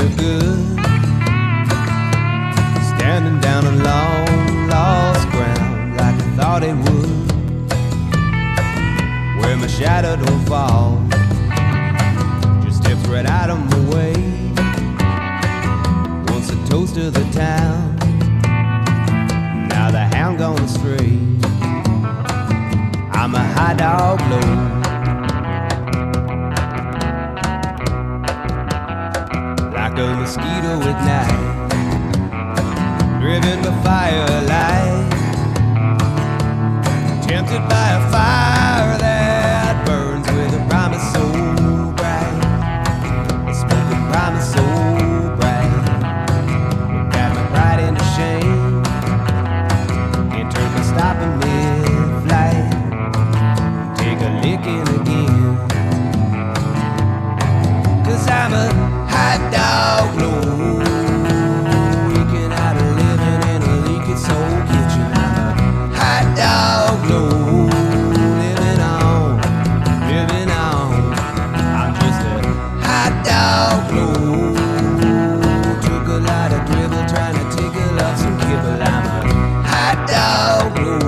her good. Standing down a long lost ground like I thought it would, where my shadow don't fall, just steps right out of my way. Once a toast of the town, now the hound gone astray. I'm a high dog low, like a mosquito at night, driven by firelight, tempted by a fire that burns with a promise so bright, a smoking promise so bright. It got my pride into shame, it turned my stopping mid-flight, take a licking again, 'cause I'm a hot dog low, leaking out a living in a leaky soul kitchen. I'm a hot dog low, living on, living on. I'm just a hot dog low, took a lot of dribble trying to tickle off some kibble. I'm a hot dog low.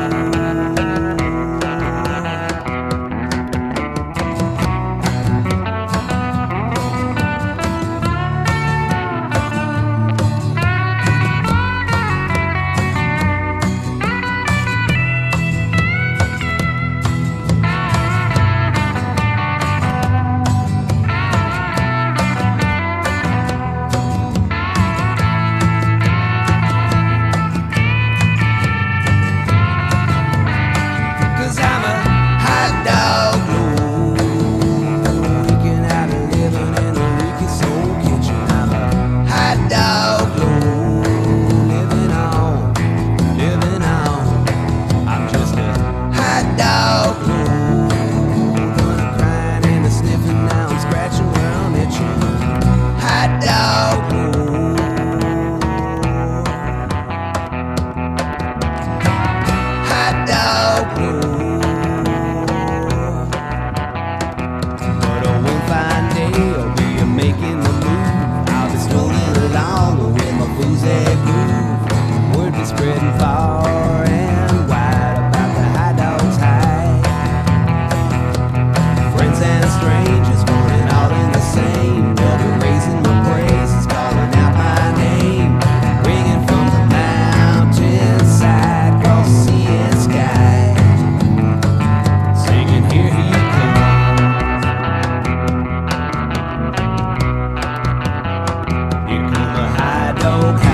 Spreading far and wide about the high dog's high. Friends and strangers wanting all in the same, double raising my praises, calling out my name, ringing from the mountainside, across sea and sky, singing here he comes. Here come a high dog high.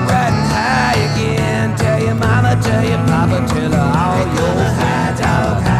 Tell your papa, tell her all your high dog high.